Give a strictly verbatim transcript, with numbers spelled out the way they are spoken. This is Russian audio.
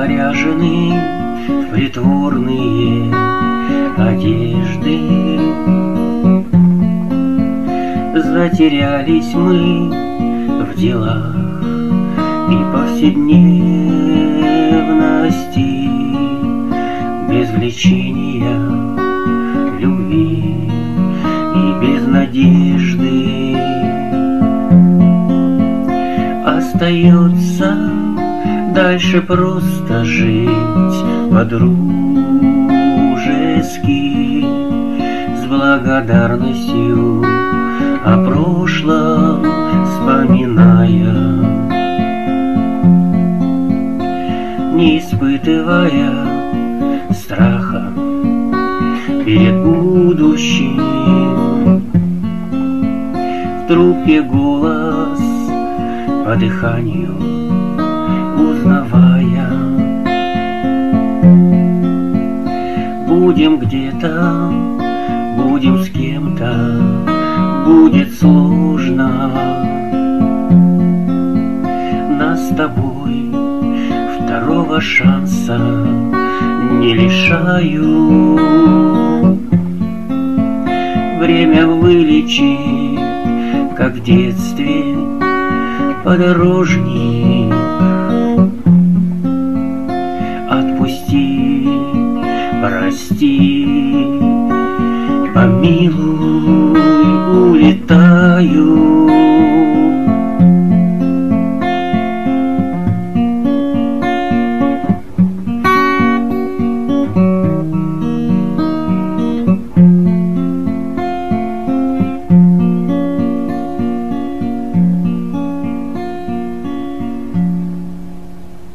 Наряжены в притворные одежды, затерялись мы в делах и повседневности, без влечения, любви и без надежды. Остается дальше просто жить по-дружески, с благодарностью о прошлом вспоминая, не испытывая страха перед будущим. В трубке голос по дыханию узнавая, будем где-то, будем с кем-то, будет сложно. Нас с тобой второго шанса не лишаю. Время вылечит, как в детстве, подорожник. Отпусти, прости, помилуй, улетаю.